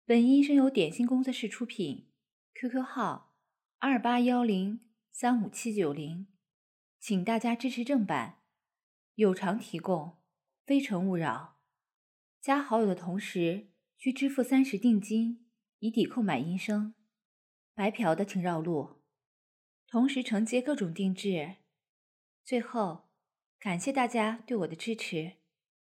本音声由点心工作室出品 ，QQ 号2810357990，请大家支持正版，有偿提供，非诚勿扰。加好友的同时需支付30定金，以抵扣买音声。白嫖的请绕路，同时承接各种定制。最后，感谢大家对我的支持。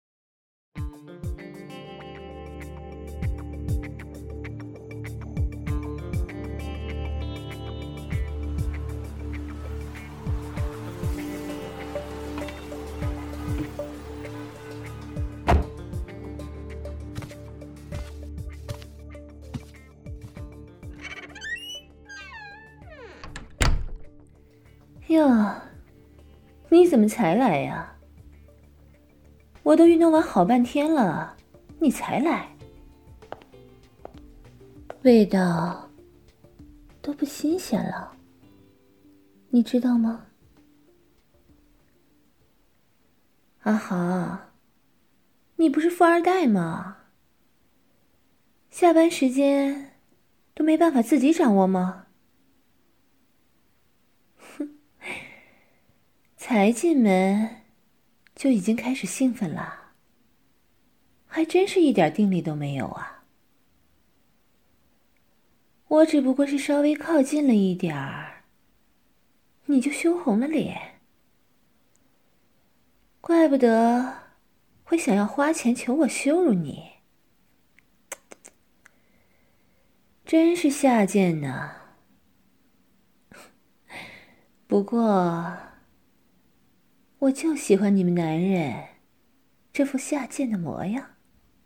哟，你怎么才来呀？我都运动完好半天了，你才来，味道都不新鲜了，你知道吗？阿豪，你不是富二代吗？下班时间都没办法自己掌握吗？才进门就已经开始兴奋了，还真是一点定力都没有啊。我只不过是稍微靠近了一点儿，你就羞红了脸，怪不得会想要花钱求我羞辱你，真是下贱呢。不过我就喜欢你们男人这副下贱的模样。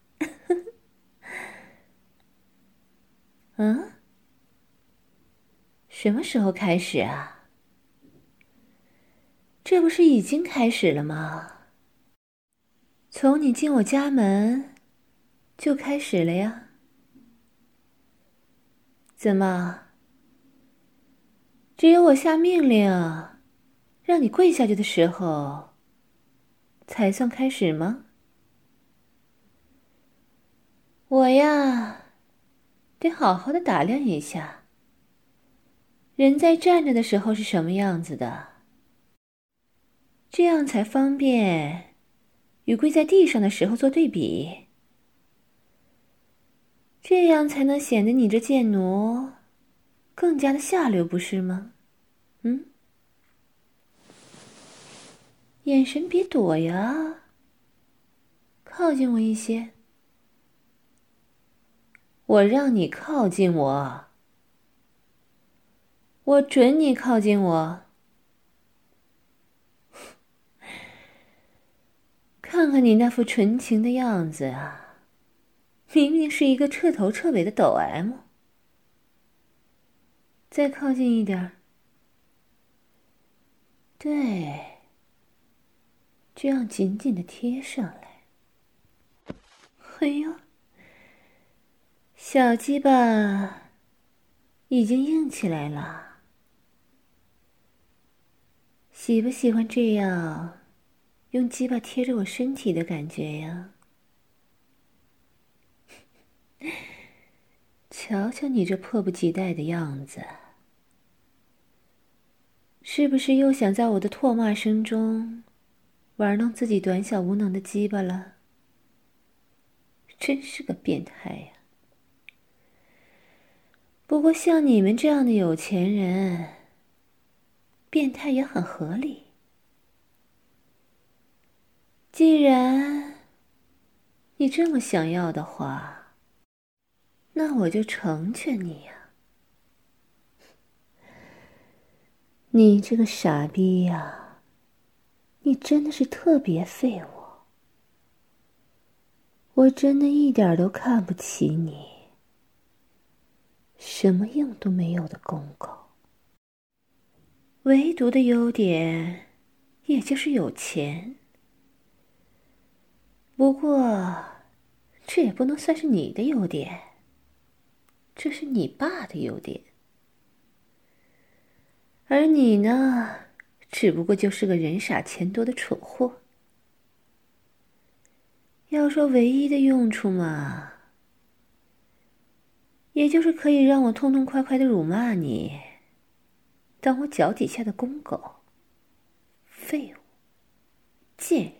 嗯？什么时候开始啊？这不是已经开始了吗？从你进我家门就开始了呀。怎么？只有我下命令让你跪下去的时候才算开始吗？我呀，得好好的打量一下，人在站着的时候是什么样子的，这样才方便与跪在地上的时候做对比，这样才能显得你这贱奴更加的下流，不是吗？眼神别躲呀，靠近我一些。我让你靠近我，我准你靠近我。看看你那副纯情的样子啊，明明是一个彻头彻尾的抖 M。再靠近一点儿。对，这样紧紧的贴上来。哎呦，小鸡巴已经硬起来了。喜不喜欢这样用鸡巴贴着我身体的感觉呀？瞧瞧你这迫不及待的样子，是不是又想在我的唾骂声中玩弄自己短小无能的鸡巴了？真是个变态呀！不过像你们这样的有钱人，变态也很合理。既然你这么想要的话，那我就成全你呀。你这个傻逼呀，你真的是特别废物，我真的一点都看不起你，什么用都没有的公狗，唯独的优点也就是有钱。不过这也不能算是你的优点，这是你爸的优点，而你呢，只不过就是个人傻钱多的蠢货。要说唯一的用处嘛， 也就是可以让我痛痛快快的辱骂你，当我脚底下的公狗。废物，贱人。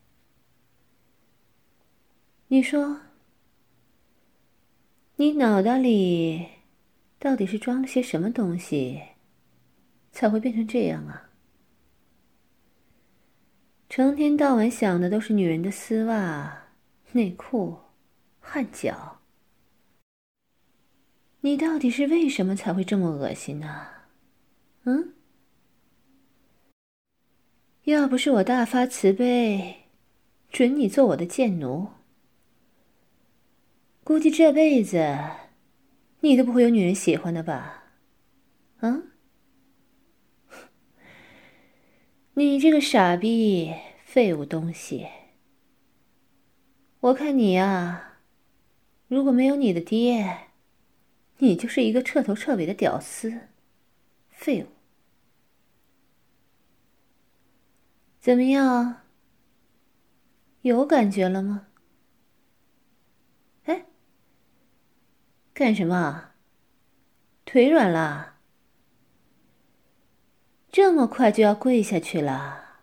你说，你脑袋里到底是装了些什么东西，才会变成这样啊？成天到晚想的都是女人的丝袜、内裤、汗脚。你到底是为什么才会这么恶心呢？要不是我大发慈悲，准你做我的贱奴，估计这辈子你都不会有女人喜欢的吧？你这个傻逼废物东西！我看你啊，如果没有你的爹，你就是一个彻头彻尾的屌丝，废物。怎么样？有感觉了吗？哎，干什么？腿软了？这么快就要跪下去了？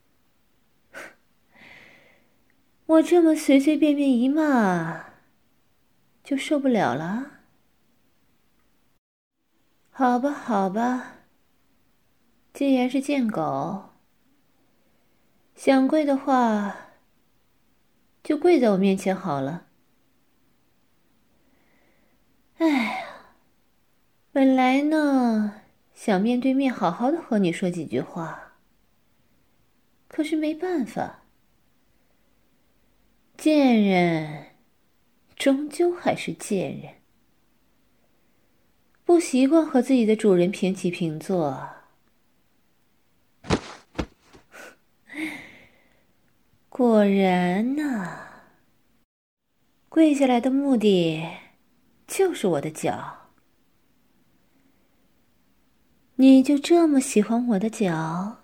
我这么随随便便一骂，就受不了了？好吧，好吧，既然是贱狗，想跪的话，就跪在我面前好了。哎呀，本来呢，想面对面好好的和你说几句话，可是没办法，贱人终究还是贱人，不习惯和自己的主人平起平坐。果然呐，跪下来的目的就是我的脚。你就这么喜欢我的脚？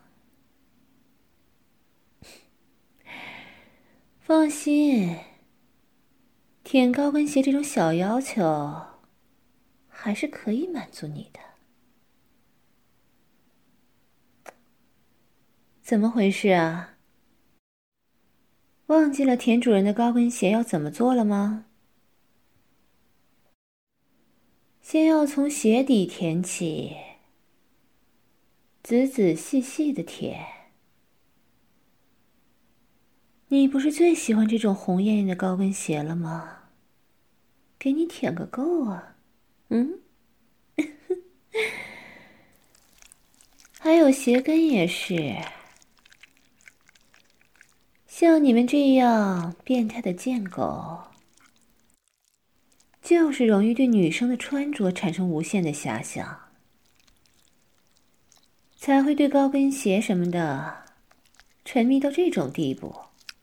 放心，舔高跟鞋这种小要求还是可以满足你的。怎么回事啊？忘记了舔主人的高跟鞋要怎么做了吗？先要从鞋底舔起，仔仔细细的舔。你不是最喜欢这种红艳艳的高跟鞋了吗？给你舔个够啊！还有鞋跟也是，像你们这样变态的贱狗，就是容易对女生的穿着产生无限的遐想，才会对高跟鞋什么的沉迷到这种地步。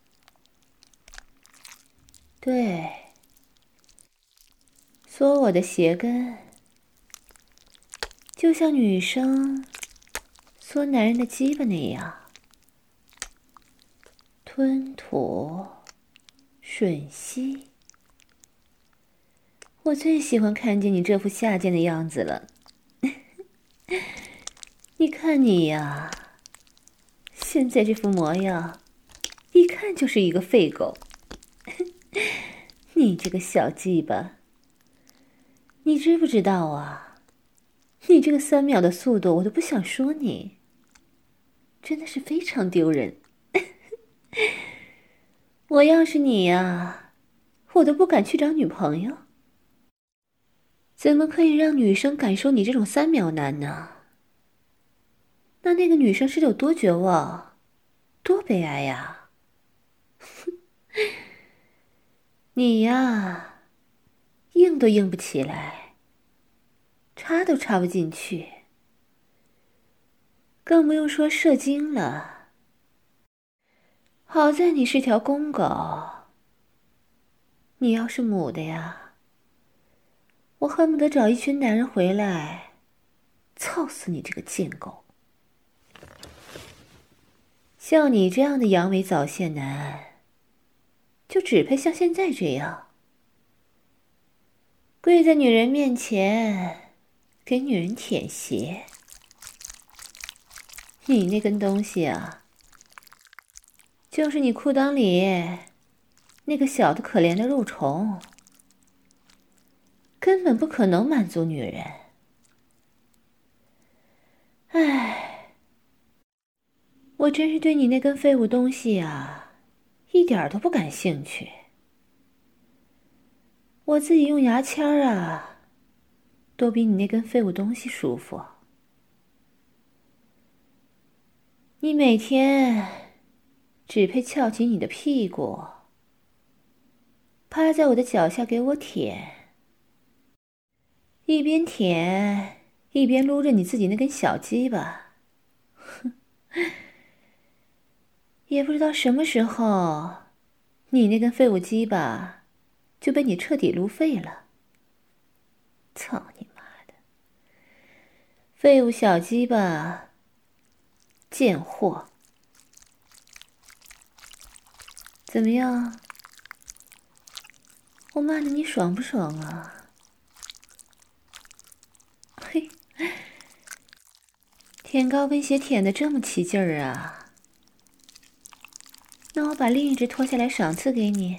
对，缩我的鞋跟，就像女生缩男人的鸡巴那样，吞吐、吮吸。我最喜欢看见你这副下贱的样子了。你看你呀，现在这副模样，一看就是一个废狗。你这个小鸡巴，你知不知道啊？你这个3秒的速度，我都不想说你，真的是非常丢人。我要是你呀，我都不敢去找女朋友。怎么可以让女生感受你这种3秒男呢？那个女生是有多绝望，多悲哀呀！你呀，硬都硬不起来，插都插不进去，更不用说射精了。好在你是条公狗，你要是母的呀，我恨不得找一群男人回来，操死你这个贱狗！像你这样的阳痿早泄男，就只配像现在这样。 跪在女人面前，给女人舔鞋。你那根东西啊，就是你裤裆里那个小的可怜的肉虫，根本不可能满足女人。唉，我真是对你那根废物东西啊，一点都不感兴趣。我自己用牙签啊，都比你那根废物东西舒服。你每天只配翘起你的屁股，趴在我的脚下给我舔，一边舔一边撸着你自己那根小鸡巴。哼，也不知道什么时候，你那根废物鸡巴就被你彻底撸废了。操你妈的！废物小鸡巴，贱货！怎么样？我骂的你爽不爽啊？嘿，舔高跟鞋舔得这么起劲儿啊？那我把另一只脱下来赏赐给你。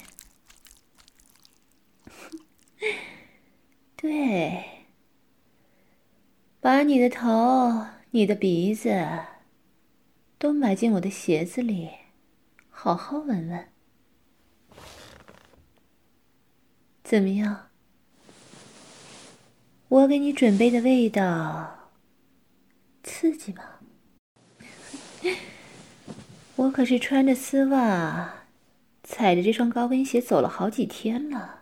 对，把你的头、你的鼻子都埋进我的鞋子里，好好闻闻。怎么样？我给你准备的味道刺激吗？我可是穿着丝袜，踩着这双高跟鞋走了好几天了，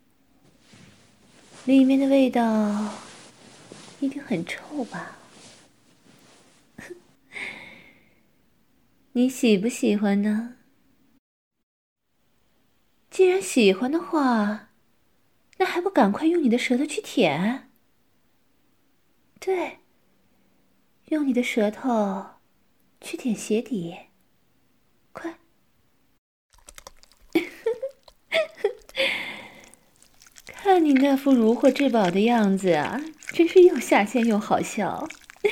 里面的味道一定很臭吧？你喜不喜欢呢？既然喜欢的话，那还不赶快用你的舌头去舔？对，用你的舌头去舔鞋底，快！看你那副如获至宝的样子啊，真是又下贱又好笑。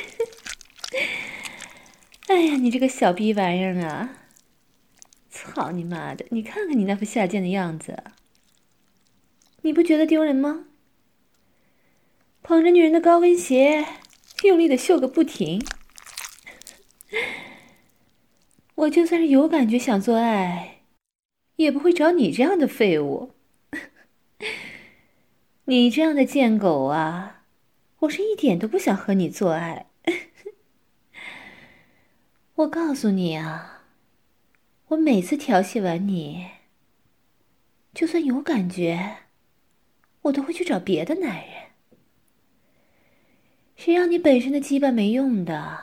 哎呀，你这个小逼玩意儿啊！操你妈的！你看看你那副下贱的样子，你不觉得丢人吗？捧着女人的高跟鞋，用力的嗅个不停。我就算是有感觉想做爱，也不会找你这样的废物。你这样的贱狗啊，我是一点都不想和你做爱。我告诉你啊，我每次调戏完你，就算有感觉，我都会去找别的男人。谁让你本身的鸡巴没用的，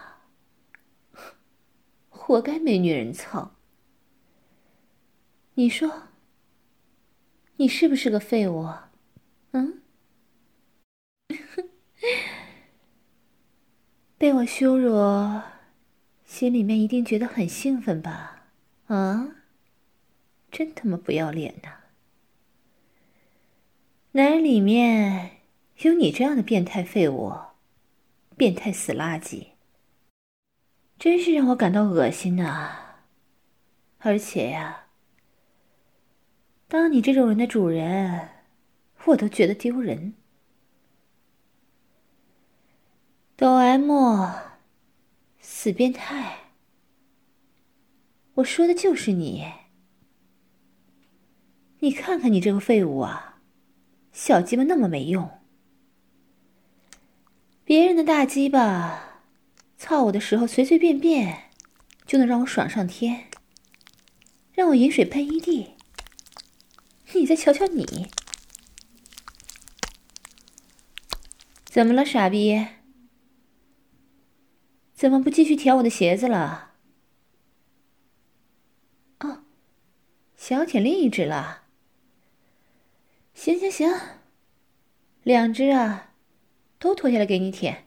活该没女人操。你说，你是不是个废物？嗯？被我羞辱，心里面一定觉得很兴奋吧？啊？真他妈不要脸呐！男人里面有你这样的变态废物，变态死垃圾，真是让我感到恶心呐！而且呀，当你这种人的主人，我都觉得丢人。抖 M， 死变态，我说的就是你。你看看你这个废物啊，小鸡巴那么没用，别人的大鸡巴操我的时候随随便便就能让我爽上天，让我饮水喷一地。你再瞧瞧你，怎么了，傻逼？怎么不继续舔我的鞋子了？哦，想要舔另一只了？行行行，两只啊，都脱下来给你舔。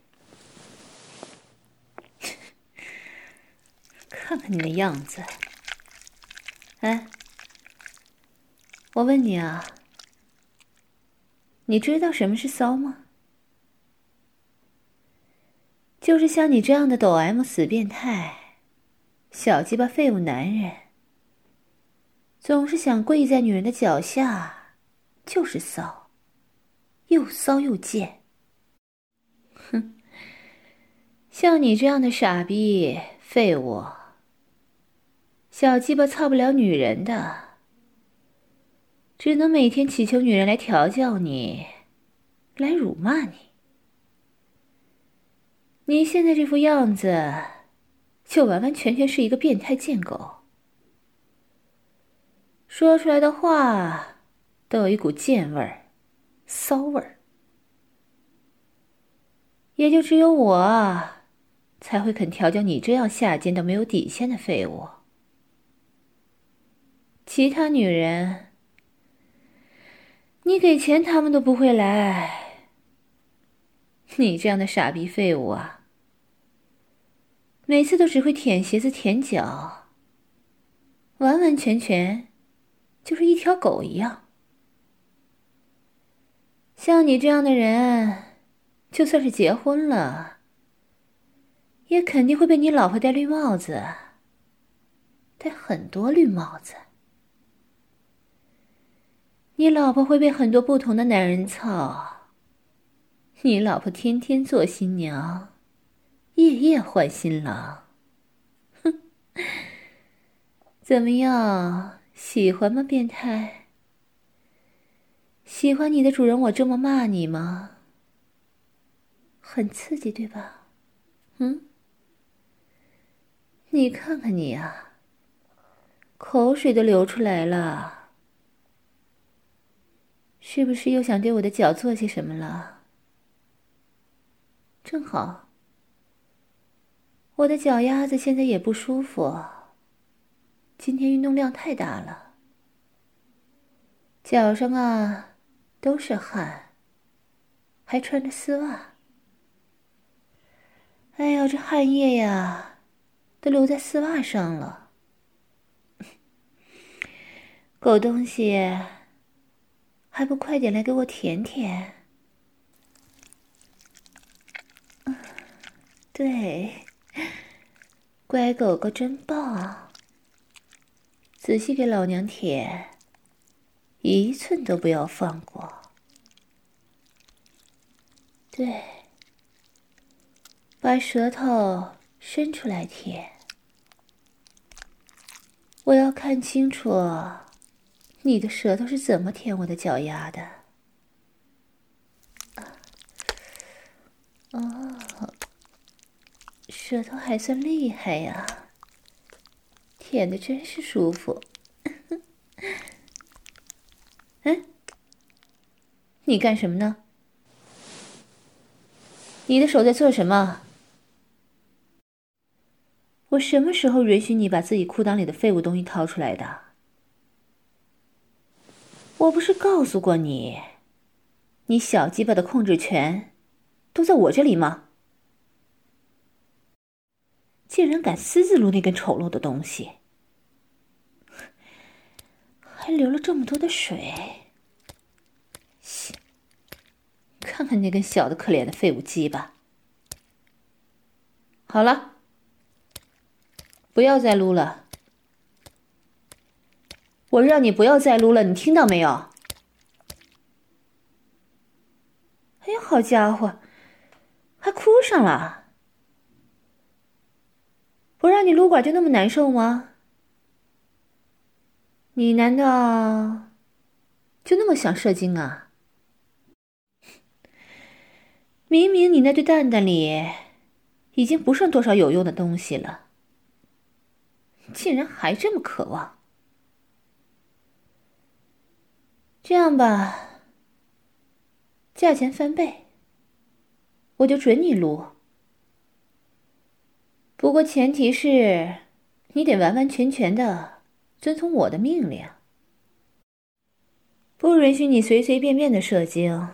看看你那样子。哎，我问你啊， 你知道什么是骚吗？就是像你这样的抖 M 死变态，小鸡巴废物男人，总是想跪在女人的脚下，就是骚，又骚又贱。哼，像你这样的傻逼废物，小鸡巴操不了女人的，只能每天祈求女人来调教你，来辱骂你。你现在这副样子，就完完全全是一个变态贱狗，说出来的话都有一股贱味儿、骚味儿。也就只有我才会肯调教你这样下贱到没有底线的废物。其他女人，你给钱他们都不会来。你这样的傻逼废物啊，每次都只会舔鞋子舔脚，完完全全就是一条狗一样。像你这样的人，就算是结婚了，也肯定会被你老婆戴绿帽子，戴很多绿帽子。你老婆会被很多不同的男人操，你老婆天天做新娘，夜夜换新郎。哼，怎么样，喜欢吗，变态？喜欢你的主人我这么骂你吗？很刺激，对吧？你看看你啊，口水都流出来了，是不是又想对我的脚做些什么了？正好，我的脚丫子现在也不舒服，今天运动量太大了，脚上啊都是汗，还穿着丝袜。哎呀，这汗液呀都流在丝袜上了。狗东西，还不快点来给我舔舔？对，乖狗狗真棒，仔细给老娘舔，一寸都不要放过。对，把舌头伸出来舔，我要看清楚你的舌头是怎么舔我的脚丫的。哦，舌头还算厉害呀，舔得真是舒服。嗯，你干什么呢？你的手在做什么？我什么时候允许你把自己裤裆里的废物东西掏出来的？我不是告诉过你，你小鸡巴的控制权都在我这里吗？竟然敢私自撸那根丑陋的东西，还流了这么多的水。看看那根小的可怜的废物鸡巴。好了，不要再撸了，我让你不要再撸了，你听到没有？哎呀，好家伙，还哭上了。不让你撸管就那么难受吗？你难道就那么想射精啊？明明你那对蛋蛋里已经不剩多少有用的东西了，竟然还这么渴望。这样吧，价钱翻倍，我就准你撸。不过前提是，你得完完全全的遵从我的命令，不允许你随随便便的射精。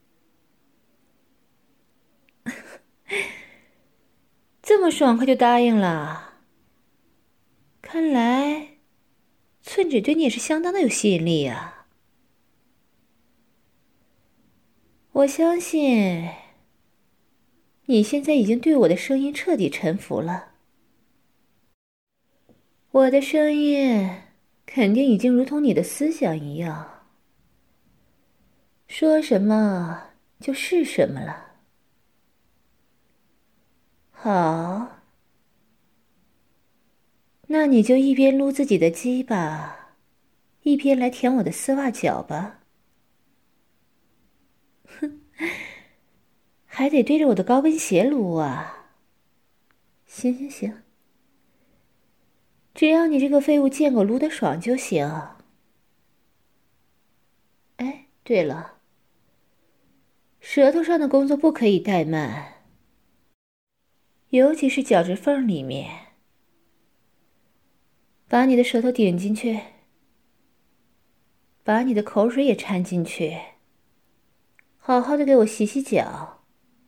这么爽快就答应了，看来寸指对你也是相当的有吸引力啊。 我相信你现在已经对我的声音彻底臣服了。我的声音肯定已经如同你的思想一样，说什么就是什么了。好，那你就一边撸自己的鸡巴，一边来舔我的丝袜脚吧。哼，还得对着我的高跟鞋撸啊。行行行，只要你这个废物贱狗撸得爽就行。哎，对了，舌头上的工作不可以怠慢，尤其是脚趾缝里面。把你的舌头顶进去，把你的口水也掺进去，好好的给我洗洗脚。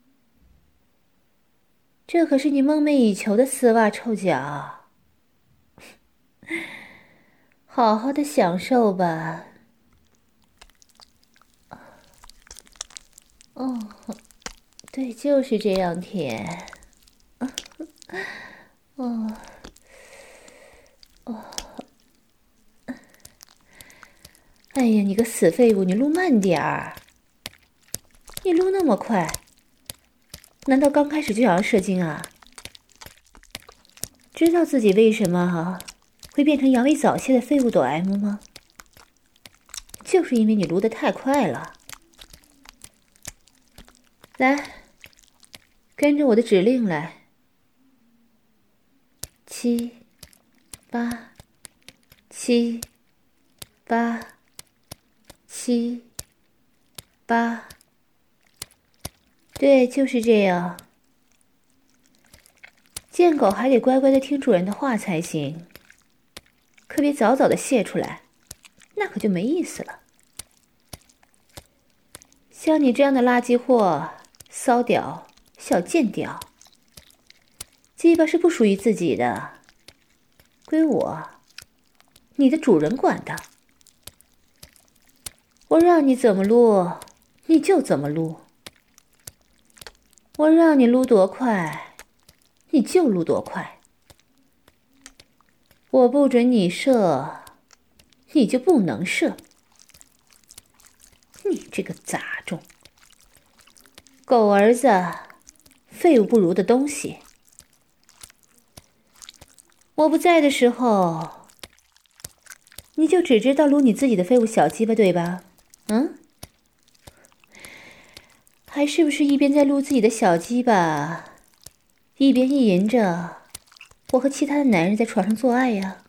这可是你梦寐以求的丝袜臭脚，好好的享受吧。哦，对，就是这样舔。哦，哦，哎呀，你个死废物，你撸慢点儿！你撸那么快，难道刚开始就想要射精啊？知道自己为什么会变成阳痿早泄的废物抖 M 吗？就是因为你撸得太快了。来，跟着我的指令来。7、8、7、8、7、8。对，就是这样。贱狗还得乖乖的听主人的话才行，可别早早的泄出来，那可就没意思了。像你这样的垃圾货、骚屌、小贱屌，鸡巴是不属于自己的，归我，你的主人管的。我让你怎么撸，你就怎么撸。我让你撸多快，你就撸多快。我不准你射，你就不能射。你这个杂种，狗儿子，废物不如的东西。我不在的时候，你就只知道撸你自己的废物小鸡巴，对吧？嗯？还是不是一边在撸自己的小鸡巴，一边意淫着我和其他的男人在床上做爱呀？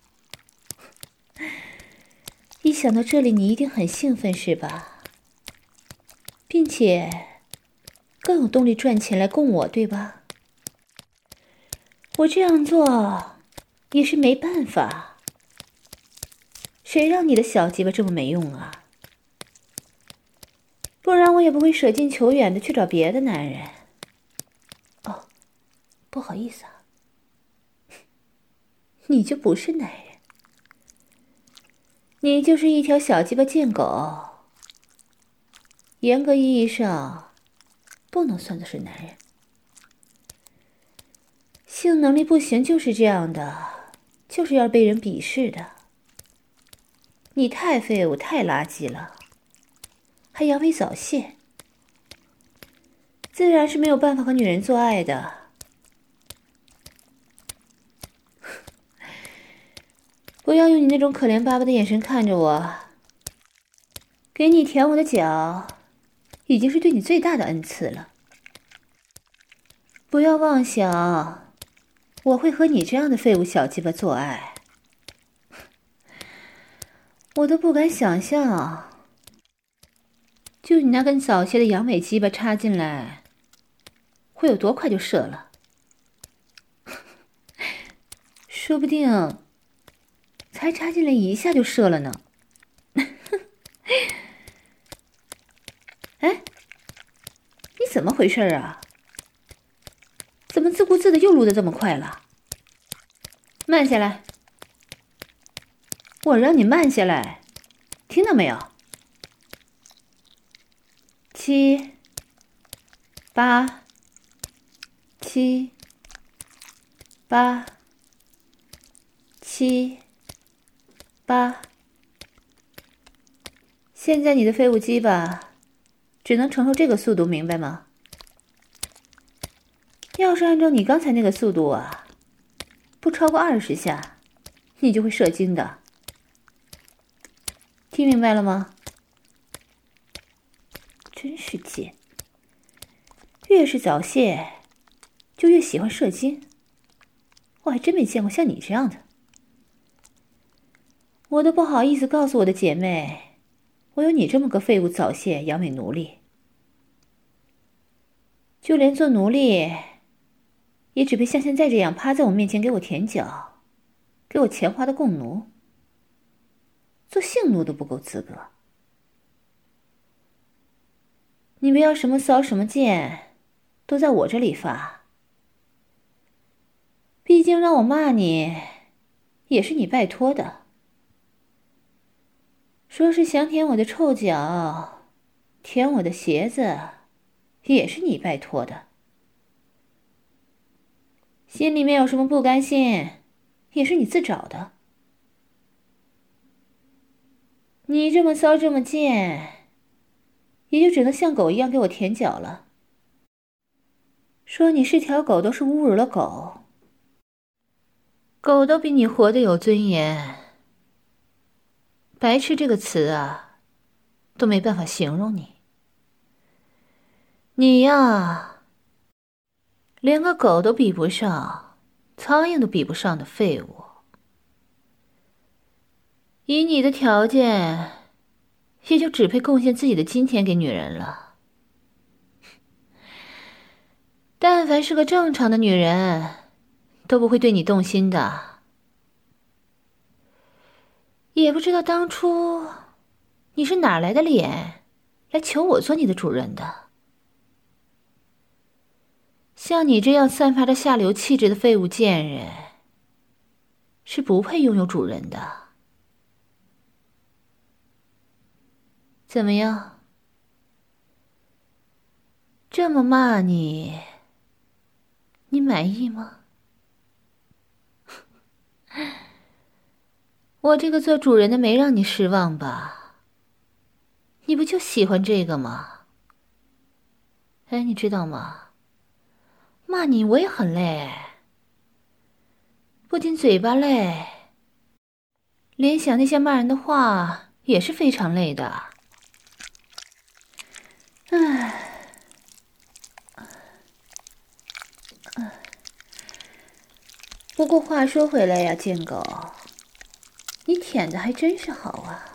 一想到这里，你一定很兴奋是吧？并且更有动力赚钱来供我，对吧？我这样做也是没办法，谁让你的小鸡巴这么没用啊？不然我也不会舍近求远的去找别的男人。哦，不好意思啊，你就不是男人，你就是一条小鸡巴贱狗，严格意义上不能算作是男人。性能力不行就是这样的，就是要被人鄙视的。你太废物，太垃圾了，还阳痿早泄，自然是没有办法和女人做爱的。不要用你那种可怜巴巴的眼神看着我，给你舔我的脚，已经是对你最大的恩赐了。不要妄想我会和你这样的废物小鸡巴做爱，我都不敢想象，就你那根早泄的阳痿鸡巴插进来，会有多快就射了。说不定才插进来一下就射了呢。哎，你怎么回事啊？怎么自顾自的又撸得这么快了？慢下来，我让你慢下来，听到没有？ 7、8、7、8、7、8。现在你的废物鸡巴只能承受这个速度，明白吗？要是按照你刚才那个速度啊，不超过20下，你就会射精的。听明白了吗？真是贱，越是早泄，就越喜欢射精。我还真没见过像你这样的。我都不好意思告诉我的姐妹，我有你这么个废物早泄阳痿奴隶。就连做奴隶，也只配像现在这样趴在我面前给我舔脚，给我钱花的共奴。做性奴都不够资格。你不要什么骚什么贱，都在我这里发。毕竟让我骂你，也是你拜托的。说是想舔我的臭脚，舔我的鞋子，也是你拜托的。心里面有什么不甘心，也是你自找的。你这么骚这么贱，也就只能像狗一样给我舔脚了。说你是条狗都是侮辱了狗，狗都比你活得有尊严。白痴这个词啊，都没办法形容你。你呀，连个狗都比不上，苍蝇都比不上的废物。以你的条件，也就只配贡献自己的金钱给女人了。但凡是个正常的女人，都不会对你动心的。也不知道当初你是哪来的脸，来求我做你的主人的。像你这样散发着下流气质的废物贱人，是不配拥有主人的。怎么样？这么骂你，你满意吗？我这个做主人的没让你失望吧？你不就喜欢这个吗？哎，你知道吗？骂你我也很累，不仅嘴巴累，连想那些骂人的话也是非常累的。唉。不过话说回来呀，贱狗，你舔的还真是好啊。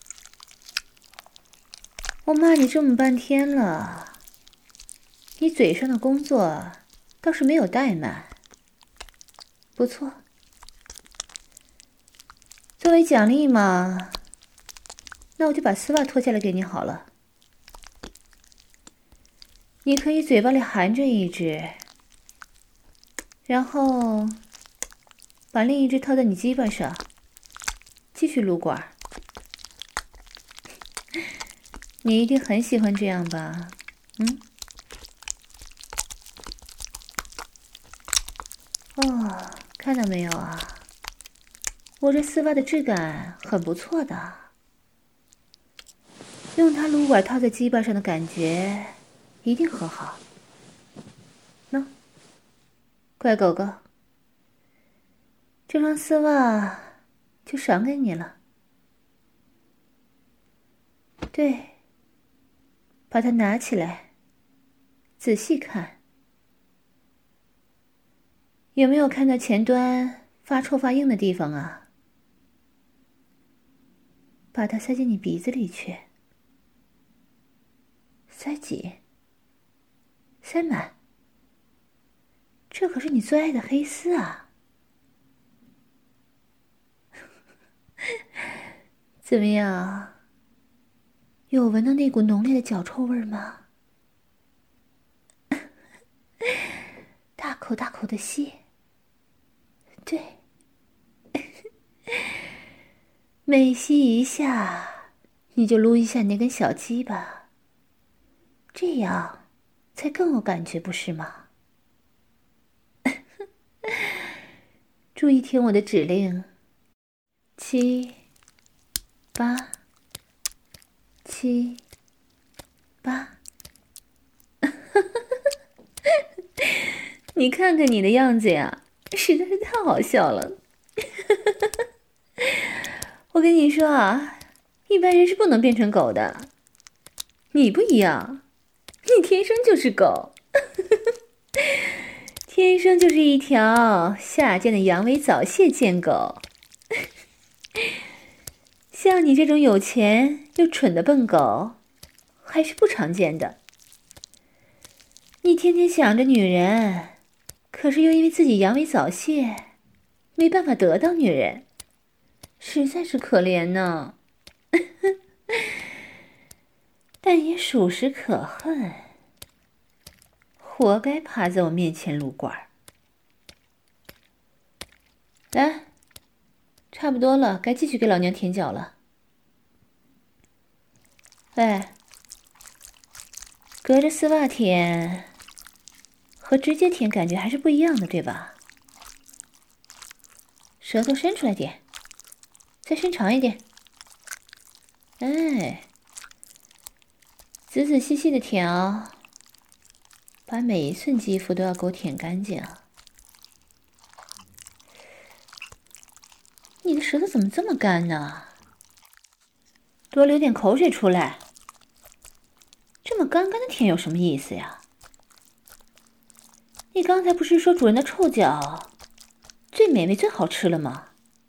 我骂你这么半天了，你嘴上的工作倒是没有怠慢，不错。作为奖励嘛，那我就把丝袜脱下来给你好了。你可以嘴巴里含着一只，然后把另一只套在你鸡巴上，继续撸管。你一定很喜欢这样吧？哦，看到没有啊？我这丝袜的质感很不错的，用它撸管套在鸡巴上的感觉一定很好。喏，乖狗狗，这双丝袜就赏给你了。对，把它拿起来，仔细看，有没有看到前端发臭发硬的地方啊？把它塞进你鼻子里去，塞紧，塞满，这可是你最爱的黑丝啊！怎么样？有闻到那股浓烈的脚臭味吗？大口大口的吸，对，每吸一下，你就撸一下你那根小鸡巴， 这样才更有感觉，不是吗？注意听我的指令，7、8、7、8。你看看你的样子呀，实在是太好笑了。我跟你说啊，一般人是不能变成狗的。你不一样，你天生就是狗。天生就是一条下贱的阳痿早泄贱狗。像你这种有钱又蠢的笨狗，还是不常见的。你天天想着女人，可是又因为自己阳痿早泄，没办法得到女人，实在是可怜呢。但也属实可恨，活该趴在我面前撸管。来，差不多了，该继续给老娘舔脚了。喂，隔着丝袜舔和直接舔感觉还是不一样的，对吧？舌头伸出来点，再伸长一点。哎，仔仔细细的舔啊，把每一寸肌肤都要给我舔干净啊！你的舌头怎么这么干呢？多流点口水出来。这么干干的舔有什么意思呀？你刚才不是说主人的臭脚最美味最好吃了吗？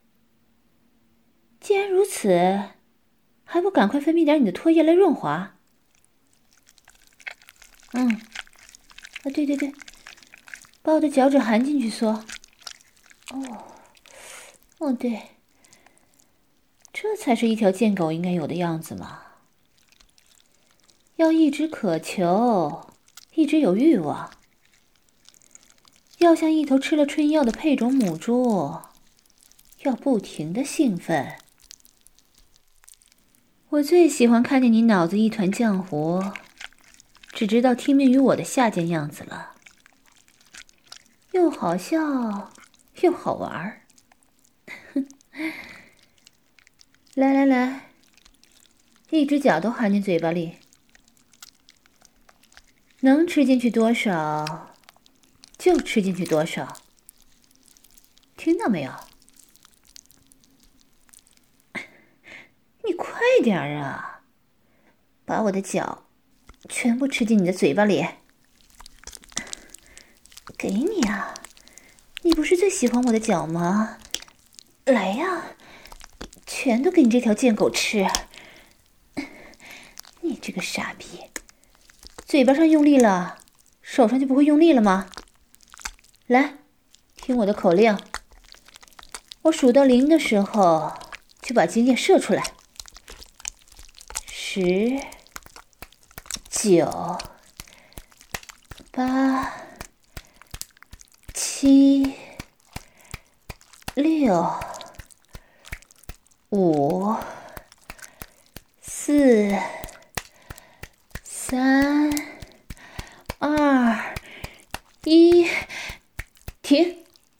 既然如此，还不赶快分泌点你的唾液来润滑？对对对，把我的脚趾含进去嗦。对，这才是一条贱狗应该有的样子嘛。要一直渴求，一直有欲望，要像一头吃了春药的配种母猪，要不停的兴奋。我最喜欢看见你脑子一团浆糊，只知道听命于我的下贱样子了，又好笑又好玩。来来来，一只脚都含进嘴巴里，能吃进去多少就吃进去多少，听到没有？你快点啊，把我的脚全部吃进你的嘴巴里。给你啊，你不是最喜欢我的脚吗？来呀，全都给你这条贱狗吃。你这个傻逼，嘴巴上用力了，手上就不会用力了吗？来，听我的口令，我数到0的时候就把精液射出来。10、9、8、7、6、5、4、3、2、1，停！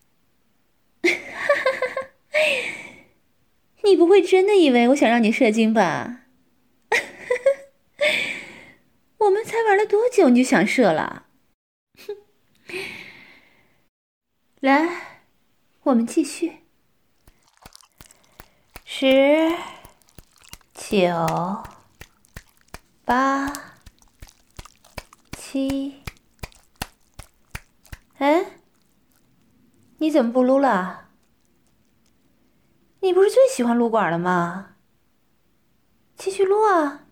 你不会真的以为我想让你射精吧？我们才玩了多久你就想射了？来，我们继续。10、9、8、7。哎，你怎么不撸了？你不是最喜欢撸管了吗？继续撸啊！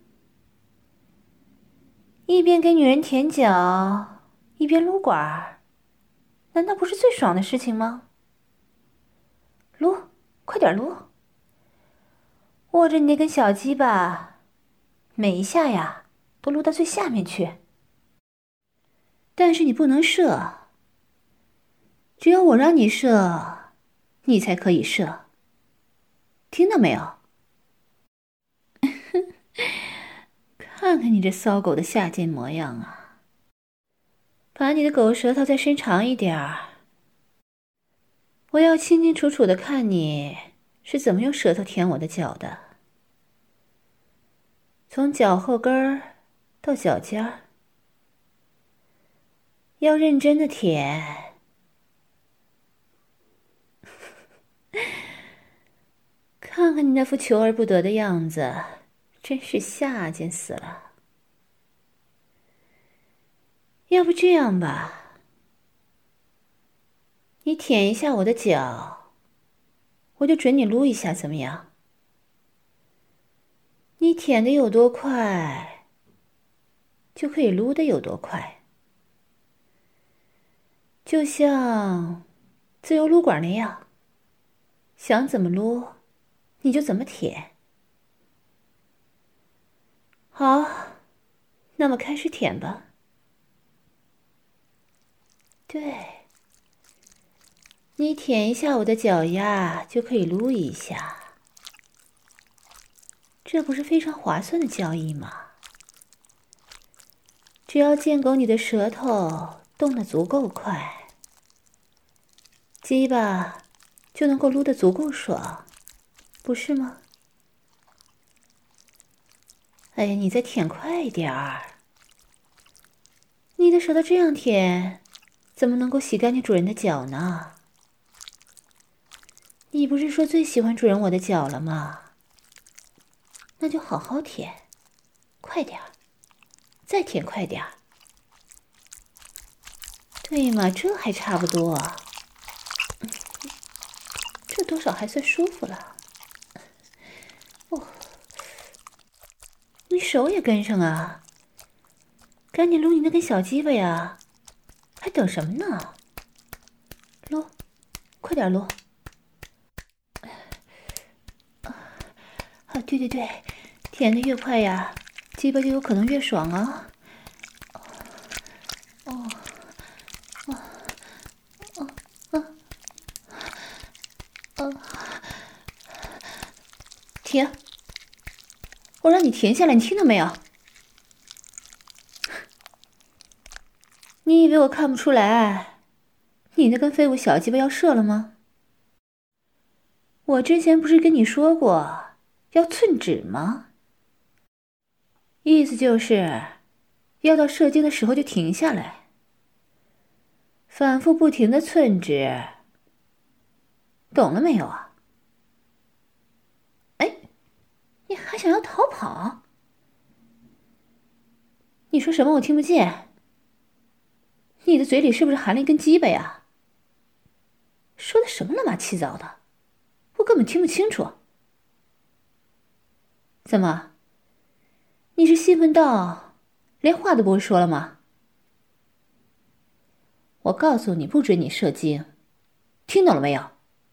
一边给女人舔脚，一边撸管，难道不是最爽的事情吗？撸，快点撸！握着你那根小鸡巴，每一下呀都撸到最下面去。但是你不能射，只有我让你射，你才可以射。听到没有？看看看你这骚狗的下贱模样啊！把你的狗舌头再伸长一点儿，我要清清楚楚的看你是怎么用舌头舔我的脚的，从脚后跟儿到脚尖儿，要认真的舔。看看你那副求而不得的样子，真是下贱死了。要不这样吧，你舔一下我的脚，我就准你撸一下，怎么样？你舔的有多快，就可以撸的有多快，就像自由撸管那样，想怎么撸你就怎么舔。好，那么开始舔吧。对，你舔一下我的脚丫，就可以撸一下，这不是非常划算的交易吗？只要贱狗你的舌头动得足够快，鸡巴就能够撸得足够爽，不是吗？哎呀，你再舔快一点儿！你的舌头这样舔，怎么能够洗干净主人的脚呢？你不是说最喜欢主人我的脚了吗？那就好好舔，快点儿，再舔快点儿。对嘛，这还差不多，这多少还算舒服了。哦，你手也跟上啊，赶紧撸你那根小鸡巴呀，还等什么呢？撸，快点撸！啊，对对对，舔的越快呀，鸡巴就有可能越爽啊。哦，哦，哦，停！我让你停下来，你听到没有？你以为我看不出来，你那根废物小鸡巴要射了吗？我之前不是跟你说过要寸指吗？意思就是要到射精的时候就停下来，反复不停的寸指，懂了没有啊？哎，你还想要逃跑？你说什么我听不见？你的嘴里是不是含了一根鸡巴呀？说的什么乱七八糟的，我根本听不清楚。怎么？你是兴奋到连话都不会说了吗？我告诉你，不准你射精，听懂了没有？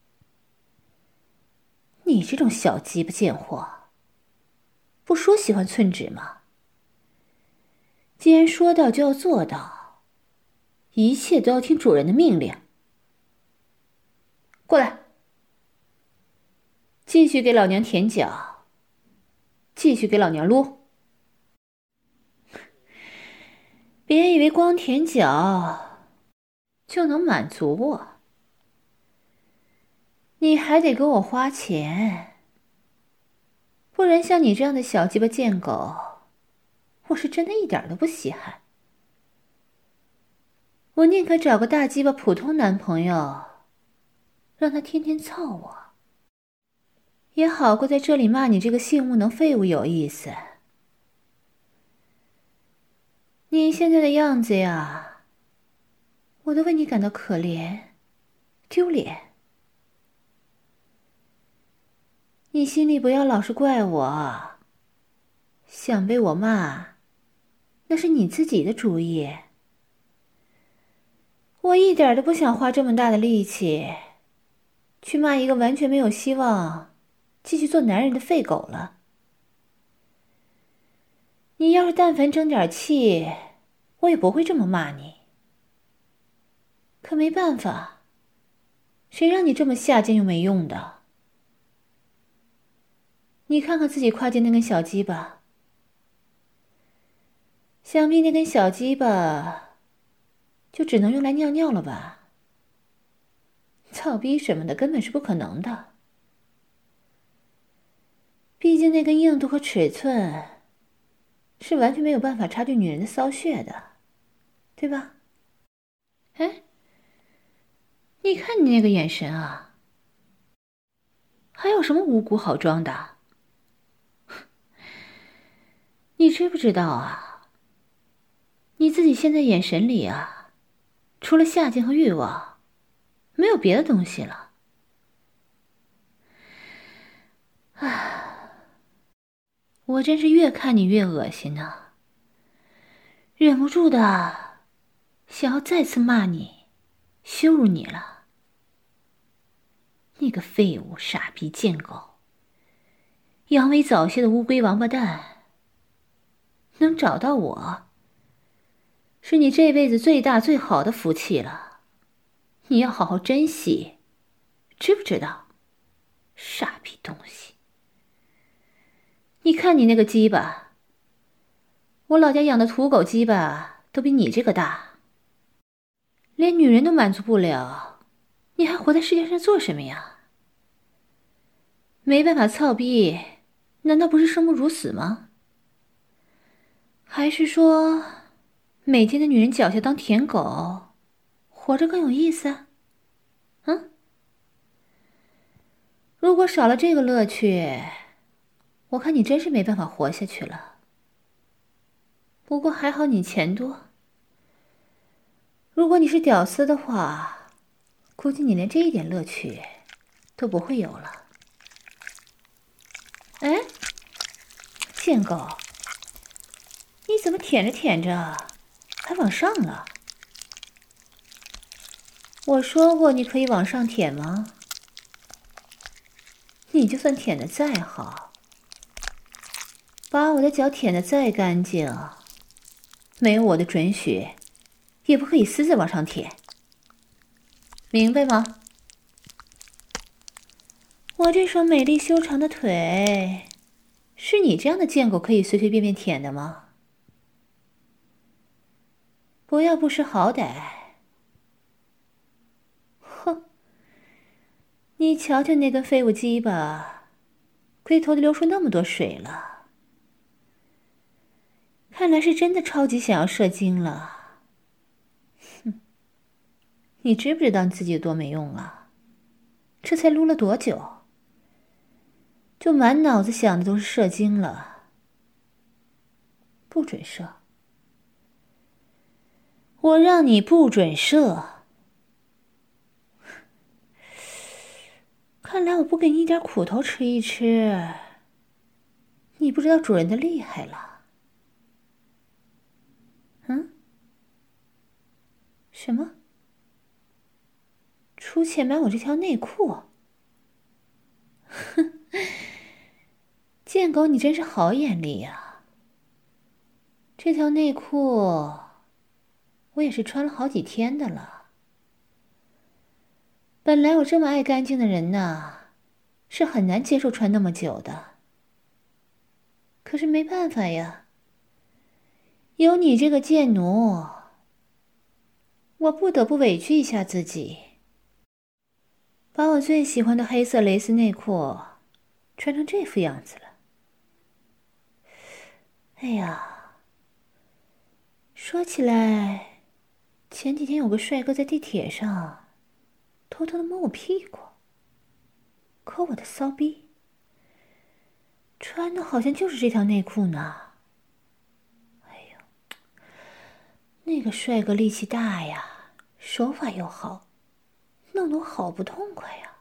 你这种小鸡巴贱货，不说喜欢寸指吗？既然说到就要做到，一切都要听主人的命令。过来，继续给老娘舔脚，继续给老娘撸。别以为光舔脚就能满足我，你还得给我花钱，不然像你这样的小鸡巴贱狗，我是真的一点都不稀罕。我宁可找个大鸡巴普通男朋友，让他天天操我，也好过在这里骂你这个性无能废物有意思。你现在的样子呀，我都为你感到可怜、丢脸。你心里不要老是怪我，想被我骂，那是你自己的主意。我一点都不想花这么大的力气，去骂一个完全没有希望继续做男人的废狗了。你要是但凡争点气，我也不会这么骂你。可没办法，谁让你这么下贱又没用的？你看看自己挎进那根小鸡巴， 想必那根小鸡巴就只能用来尿尿了吧？操逼什么的根本是不可能的。毕竟那根硬度和尺寸是完全没有办法插进女人的骚穴的，对吧？哎，你看你那个眼神啊，还有什么无辜好装的？你知不知道啊？你自己现在眼神里啊，除了下贱和欲望，没有别的东西了。我真是越看你越恶心呢，忍不住的想要再次骂你、羞辱你了。那个废物、傻逼、贱狗，阳痿早泄的乌龟王八蛋，能找到我，是你这辈子最大最好的福气了。你要好好珍惜，知不知道？傻逼东西！你看你那个鸡巴，我老家养的土狗鸡巴都比你这个大，连女人都满足不了，你还活在世界上做什么呀？没办法操逼，难道不是生不如死吗？还是说，每天的女人脚下当舔狗，活着更有意思？嗯？如果少了这个乐趣，我看你真是没办法活下去了。不过还好你钱多，如果你是屌丝的话，估计你连这一点乐趣都不会有了。哎，贱狗，你怎么舔着舔着还往上了？我说过你可以往上舔吗？你就算舔得再好，把我的脚舔得再干净，没有我的准许，也不可以私自往上舔，明白吗？我这双美丽修长的腿，是你这样的贱狗可以随随便便舔的吗？不要不识好歹！哼，你瞧瞧那根废物鸡巴，龟头都流出那么多水了，看来是真的超级想要射精了。哼，你知不知道你自己有多没用啊？这才撸了多久，就满脑子想的都是射精了。不准射！我让你不准射！看来我不给你一点苦头吃一吃，你不知道主人的厉害了。嗯？什么？出钱买我这条内裤？哼，贱狗，你真是好眼力呀！这条内裤我也是穿了好几天的了。本来我这么爱干净的人呐，是很难接受穿那么久的。可是没办法呀，有你这个贱奴，我不得不委屈一下自己，把我最喜欢的黑色蕾丝内裤穿成这副样子了。哎呀，说起来，前几天有个帅哥在地铁上偷偷的摸我屁股，抠我的骚逼，穿的好像就是这条内裤呢。哎呦，那个帅哥力气大呀，手法又好，弄得我好不痛快呀。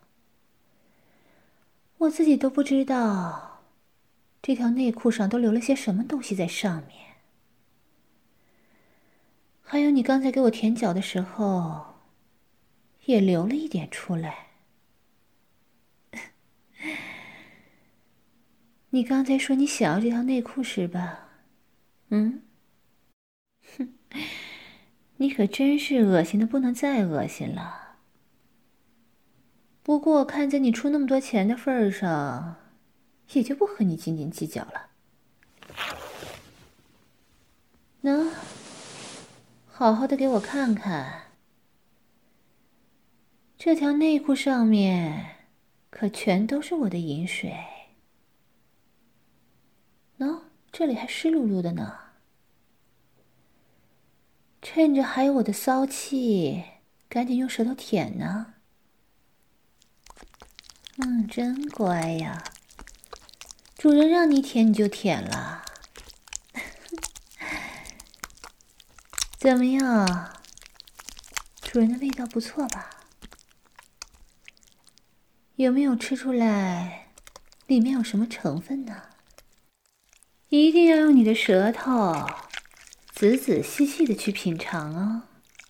我自己都不知道这条内裤上都留了些什么东西在上面。还有你刚才给我舔脚的时候，也流了一点出来。你刚才说你想要这条内裤是吧？嗯？哼，你可真是恶心的不能再恶心了。不过我看在你出那么多钱的份儿上，也就不和你斤斤计较了。 喏，好好的给我看看，这条内裤上面可全都是我的饮水。喏，这里还湿漉漉的呢。趁着还有我的骚气，赶紧用舌头舔呢。真乖呀，主人让你舔你就舔了。怎么样？主人的味道不错吧？有没有吃出来里面有什么成分呢？一定要用你的舌头仔仔细细的去品尝哦。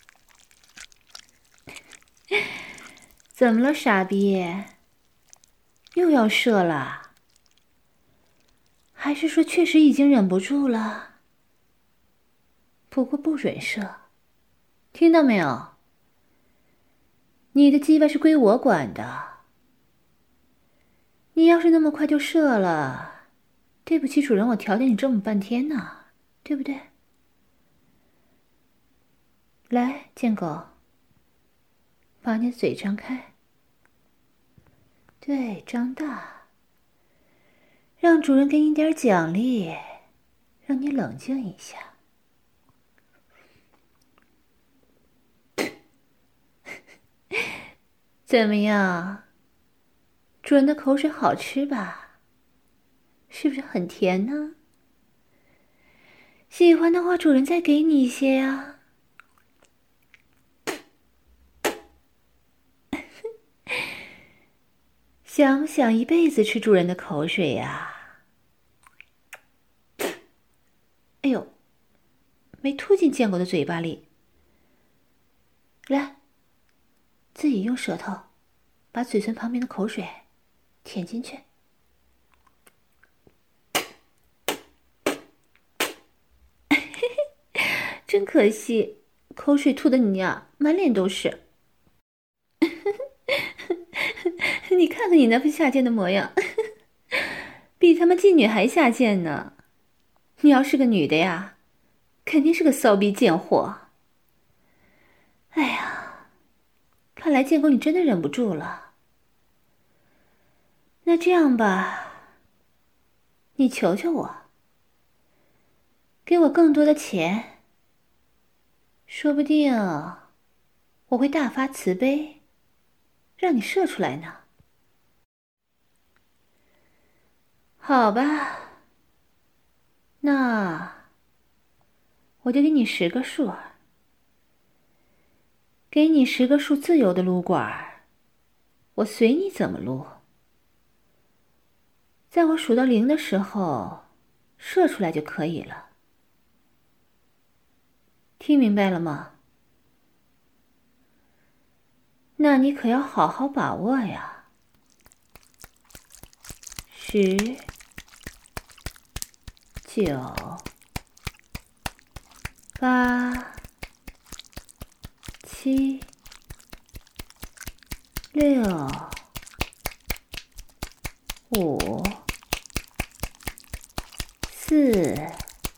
怎么了，傻逼？又要射了？还是说确实已经忍不住了？不过不准射，听到没有？你的鸡巴是归我管的。你要是那么快就射了，对不起主人，我调教你这么半天呢，对不对？来，贱狗，把你的嘴张开。对，张大，让主人给你点奖励，让你冷静一下。怎么样？主人的口水好吃吧？是不是很甜呢？喜欢的话，主人再给你一些呀。想不想一辈子吃主人的口水呀？哎呦，没吐进贱狗的嘴巴里。来，自己用舌头把嘴唇旁边的口水舔进去。真可惜，口水吐的你呀，满脸都是。你看看你那副下贱的模样，比他妈妓女还下贱呢。你要是个女的呀，肯定是个骚逼贱货。哎呀，看来贱狗你真的忍不住了。那这样吧，你求求我，给我更多的钱，说不定我会大发慈悲，让你射出来呢。好吧，那我就给你10个数，给你10个数自由的撸管，我随你怎么撸。在我数到0的时候，射出来就可以了。听明白了吗？那你可要好好把握呀。10、9、8、7、6、5、4。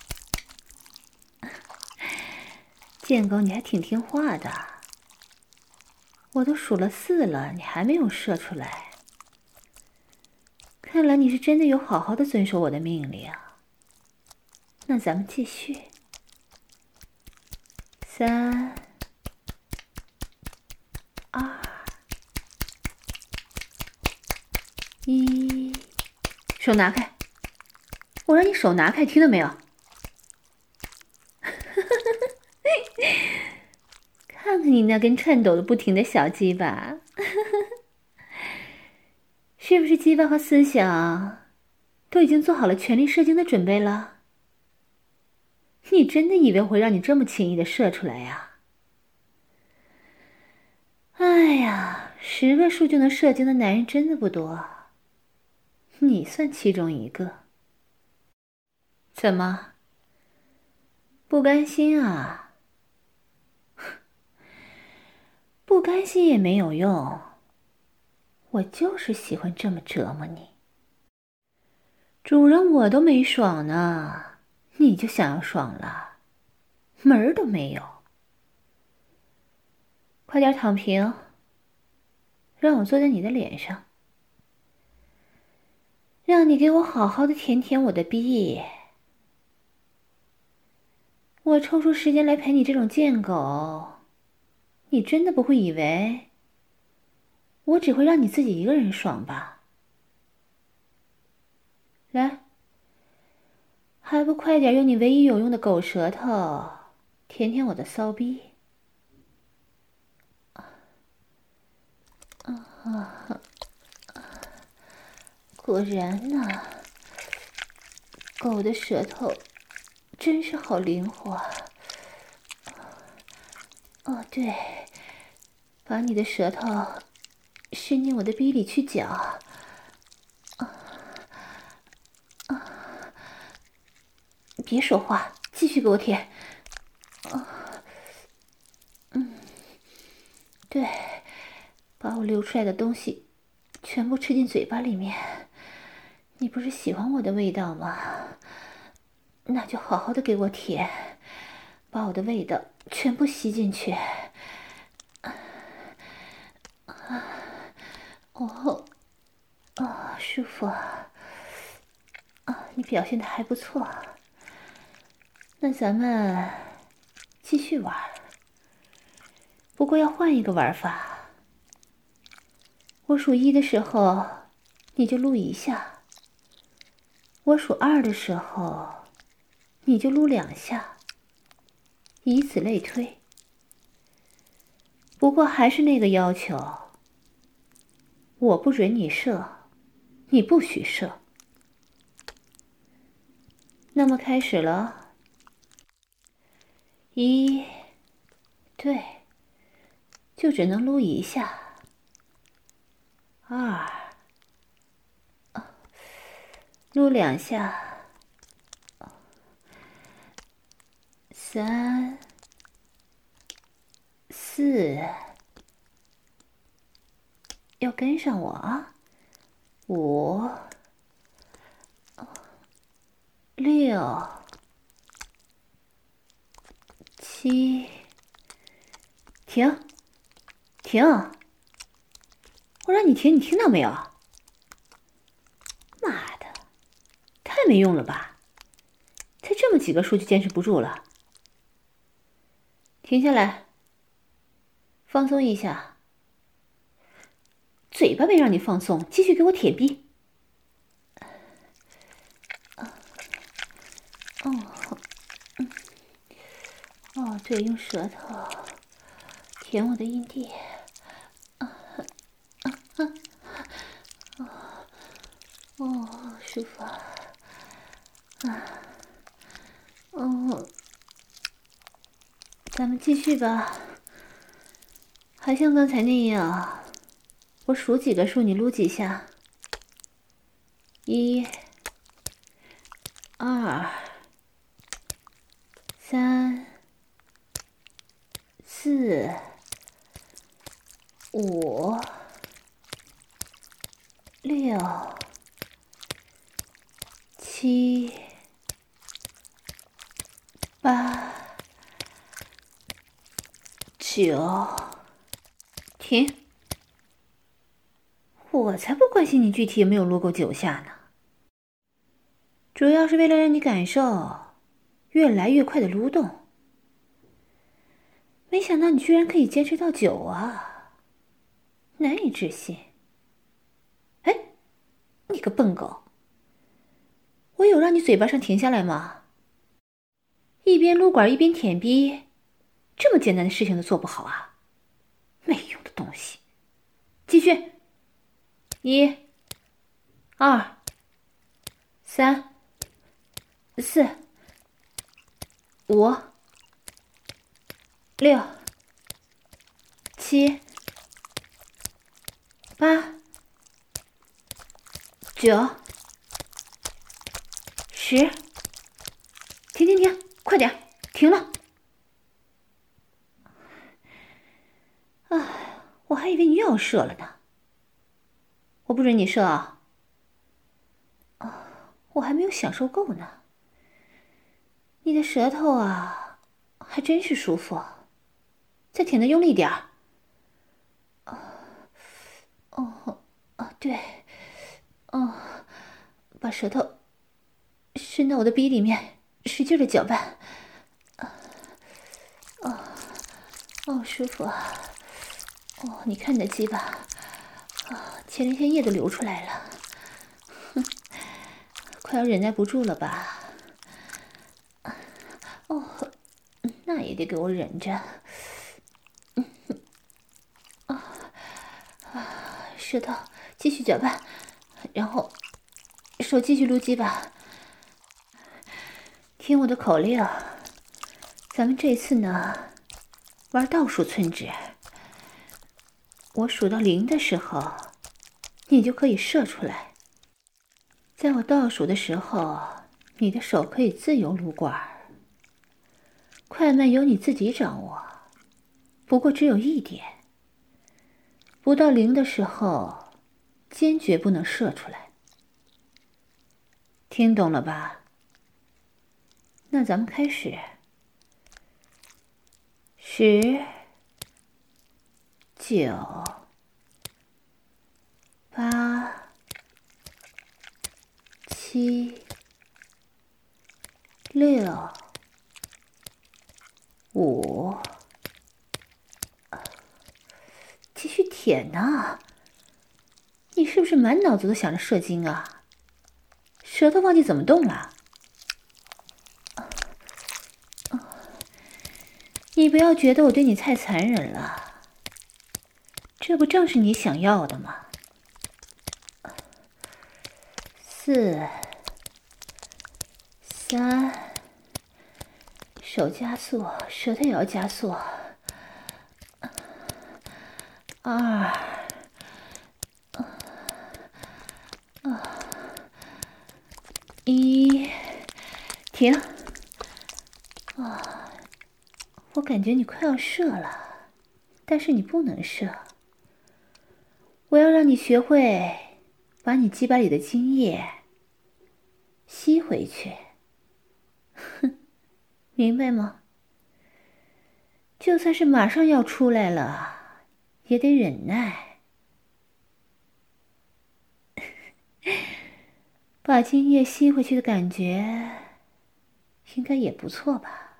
贱狗，你还挺听话的。我都数了4了，你还没有射出来。看来你是真的有好好的遵守我的命令。那咱们继续。3、2、1，手拿开！我让你手拿开，听到没有？看看你那根颤抖的不停的小鸡巴，是不是鸡巴和思想都已经做好了全力射精的准备了？你真的以为我会让你这么轻易的射出来呀？哎呀，10个数就能射精的男人真的不多，你算其中一个。怎么，不甘心啊？不甘心也没有用，我就是喜欢这么折磨你。主人我都没爽呢，你就想要爽了？ 门儿都没有。快点躺平，让我坐在你的脸上，让你给我好好的舔舔我的逼。我抽出时间来陪你这种贱狗，你真的不会以为我只会让你自己一个人爽吧？来，还不快点用你唯一有用的狗舌头舔舔我的骚逼。果然呢，狗的舌头真是好灵活。哦，对，把你的舌头伸进我的逼里去搅。别说话，继续给我舔。对，把我流出来的东西全部吃进嘴巴里面。你不是喜欢我的味道吗？那就好好的给我舔，把我的味道全部吸进去。哦，舒服啊！你表现的还不错。那咱们继续玩，不过要换一个玩法。我数1的时候，你就撸1下；我数2的时候，你就撸2下，以此类推。不过还是那个要求，我不准你射，你不许射。那么开始了。1，对，就只能撸1下。2，撸2下。3、4，要跟上我啊！5、6、7，停！停！我让你停，你听到没有？妈的，太没用了吧！才这么几个数就坚持不住了。停下来，放松一下。嘴巴没让你放松，继续给我舔逼。哦，对，用舌头舔我的阴蒂。哦，舒服啊！咱们继续吧。还像刚才那样，我数几个数，你撸几下。1、2、3、4、5、6、7、8、9，停！我才不关心你具体有没有撸够9下呢，主要是为了让你感受越来越快的撸动。没想到你居然可以坚持到9啊，难以置信。哎，你个笨狗，我有让你嘴巴上停下来吗？一边撸管一边舔逼，这么简单的事情都做不好啊，没用的东西。继续。1、2、3、4、5、6、7、8、9、10，停停停，快点，停了！哎，我还以为你又要射了呢。我不准你射啊！我还没有享受够呢。你的舌头啊， 还真是舒服，再舔得用力点儿。对，把舌头伸到我的鼻里面，使劲的搅拌。舒服啊！你看你的鸡巴，前列腺液都流出来了，快要忍耐不住了吧？那也得给我忍着。舌头继续搅拌，然后手继续撸鸡巴。听我的口令，咱们这次呢，玩倒数寸指。我数到0的时候，你就可以射出来。在我倒数的时候，你的手可以自由撸管，快慢由你自己掌握。不过只有一点，不到0的时候，坚决不能射出来。听懂了吧？那咱们开始。10、9、8、7、6、5，继续舔呢。你是不是满脑子都想着射精啊？舌头忘记怎么动了？你不要觉得我对你太残忍了，这不正是你想要的吗？4、3，手加速，舌头也要加速。2、1，停。我感觉你快要射了，但是你不能射。我要让你学会把你鸡巴里的精液吸回去，哼，明白吗？就算是马上要出来了，也得忍耐。把精液吸回去的感觉，应该也不错吧？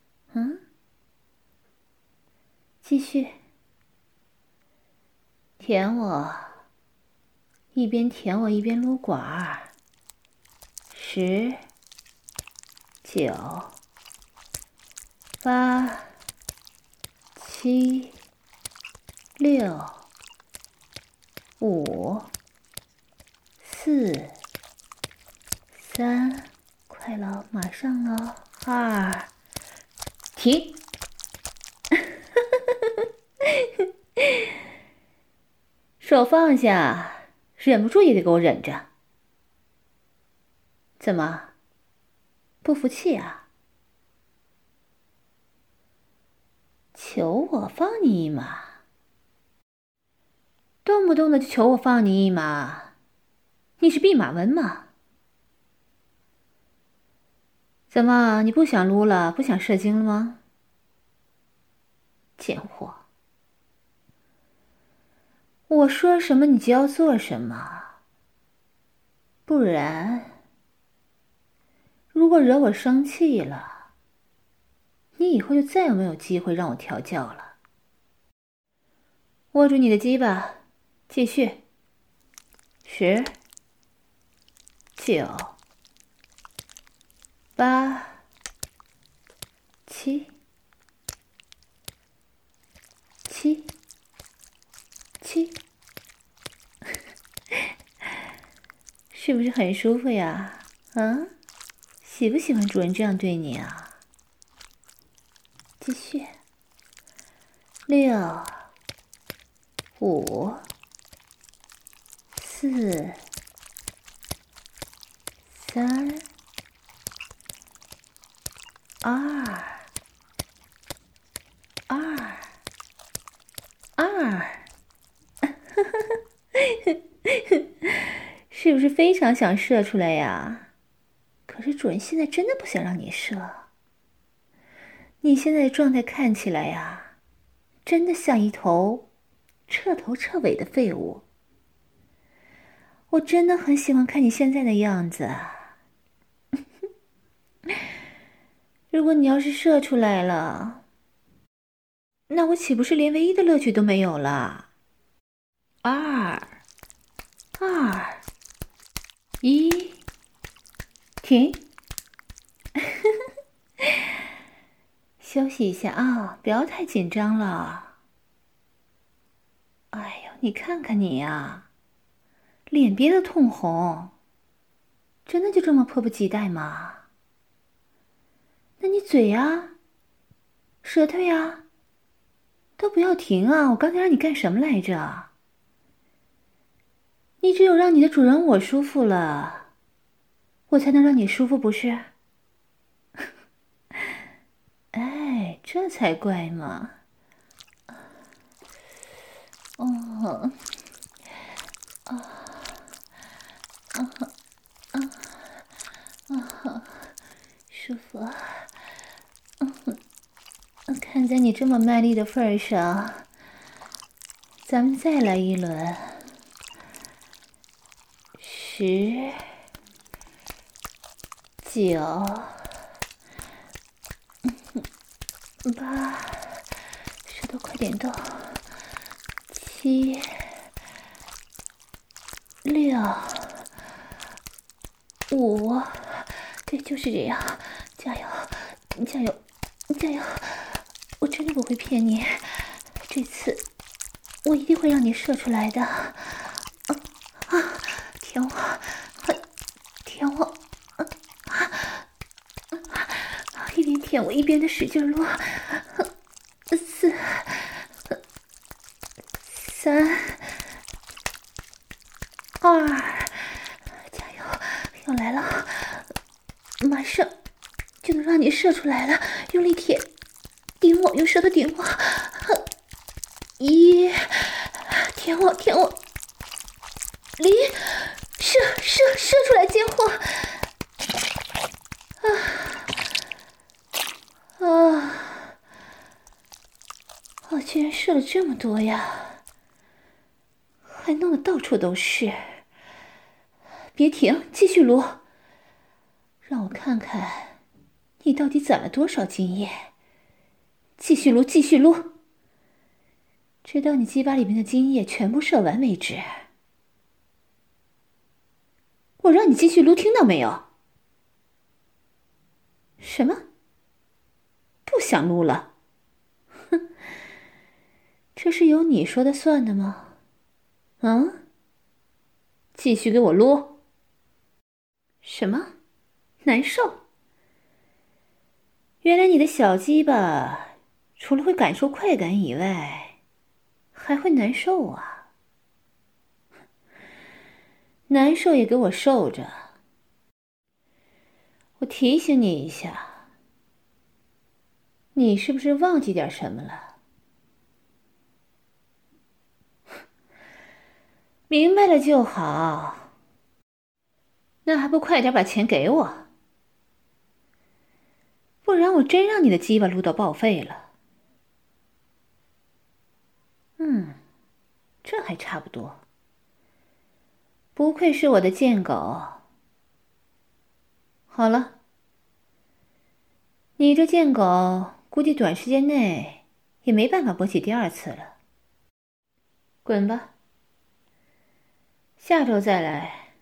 继续舔我，一边舔我一边撸管儿。10、9、8、7、6、5、4、3，快了，马上了。2，停。手放下，忍不住也得给我忍着。怎么，不服气啊？求我放你一马？动不动的就求我放你一马？你是弼马温吗？怎么，你不想撸了，不想射精了吗？贱货！我说什么你就要做什么，不然，如果惹我生气了，你以后就再也没有机会让我调教了。握住你的鸡巴，继续。10、9、8、7、是不是很舒服呀？喜不喜欢主人这样对你啊？继续。6、5、4、3、2，是不是非常想射出来呀？可是主人现在真的不想让你射， 你现在的状态看起来呀，真的像一头彻头彻尾的废物。我真的很喜欢看你现在的样子。如果你要是射出来了，那我岂不是连唯一的乐趣都没有了？二、一，停。休息一下啊，不要太紧张了。哎呦，你看看你呀，脸憋得通红，真的就这么迫不及待吗？那你嘴呀、舌头呀，都不要停啊！我刚才让你干什么来着？你只有让你的主人我舒服了，我才能让你舒服，不是？哎，这才怪嘛！哦，舒服。看在你这么卖力的份儿上，咱们再来一轮。10、9、8，舌头快点动。7、6、5，对，就是这样。加油，加油，加油！我真的不会骗你，这次我一定会让你射出来的。舔我，舔我，一边舔我一边的使劲撸。4、3、2，加油，要来了，马上就能让你射出来了，用力舔，顶我，用舌头顶我。1，舔我，舔我。0，射出来，贱货！我居然射了这么多呀，还弄得到处都是。别停，继续撸，让我看看你到底攒了多少经验。继续撸，继续撸，直到你鸡巴里面的精液全部射完为止。我让你继续撸，听到没有？什么？不想撸了？哼，这是由你说的算的吗？继续给我撸。什么？难受？原来你的小鸡巴除了会感受快感以外，还会难受啊！难受也给我受着。我提醒你一下，你是不是忘记点什么了？明白了就好。那还不快点把钱给我，不然我真让你的鸡巴撸到报废了。这还差不多。不愧是我的贱狗。好了，你这贱狗估计短时间内也没办法勃起第2次了。滚吧，下周再来。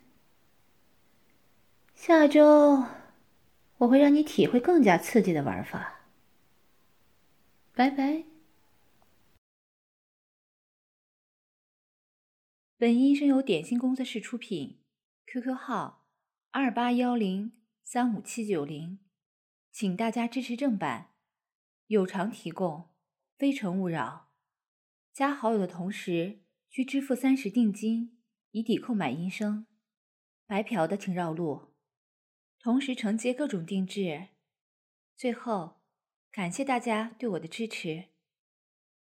下周我会让你体会更加刺激的玩法。拜拜。本音声由点心工作室出品 ，QQ 号2810357790，请大家支持正版，有偿提供，非诚勿扰。加好友的同时需支付30定金，以抵扣买音声。白嫖的请绕路，同时承接各种定制。最后，感谢大家对我的支持。